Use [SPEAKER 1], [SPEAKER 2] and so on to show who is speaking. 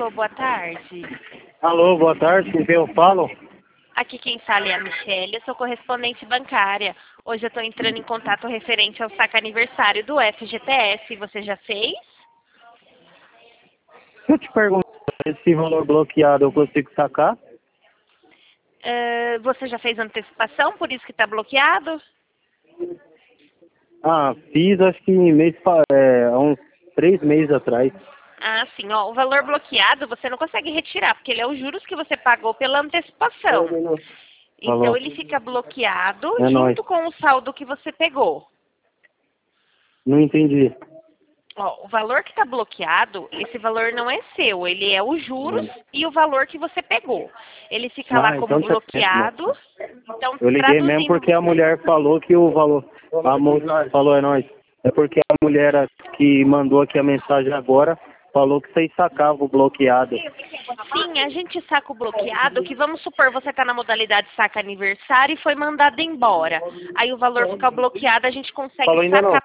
[SPEAKER 1] Alô, boa tarde.
[SPEAKER 2] Alô, boa tarde, com quem eu falo?
[SPEAKER 1] Aqui quem fala é a Michelle, eu sou correspondente bancária. Hoje eu estou entrando em contato referente ao saque aniversário do FGTS. Você já fez?
[SPEAKER 2] Se eu te perguntar esse valor bloqueado, eu consigo sacar?
[SPEAKER 1] Você já fez antecipação, por isso que está bloqueado?
[SPEAKER 2] Ah, fiz acho que há uns 3 meses atrás.
[SPEAKER 1] Ah, sim. Ó, o valor bloqueado você não consegue retirar, porque ele é os juros que você pagou pela antecipação. Então
[SPEAKER 2] Falou.
[SPEAKER 1] ele fica bloqueado
[SPEAKER 2] É nóis.
[SPEAKER 1] junto com o saldo que você pegou.
[SPEAKER 2] Não entendi.
[SPEAKER 1] Ó, o valor que está bloqueado, esse valor não é seu, ele é os juros e o valor que você pegou. Ele fica lá como
[SPEAKER 2] Então tá certo,
[SPEAKER 1] bloqueado.
[SPEAKER 2] moça.
[SPEAKER 1] Então,
[SPEAKER 2] Eu liguei mesmo
[SPEAKER 1] traduzindo,
[SPEAKER 2] porque a mulher falou que o valor... A moça falou, é nóis. É porque a mulher que mandou aqui a mensagem agora falou que vocês sacavam o bloqueado.
[SPEAKER 1] sim, a gente saca o bloqueado, que vamos supor você está na modalidade saca aniversário e foi mandado embora. Aí o valor fica bloqueado, a gente consegue
[SPEAKER 2] Falou ainda não.
[SPEAKER 1] sacar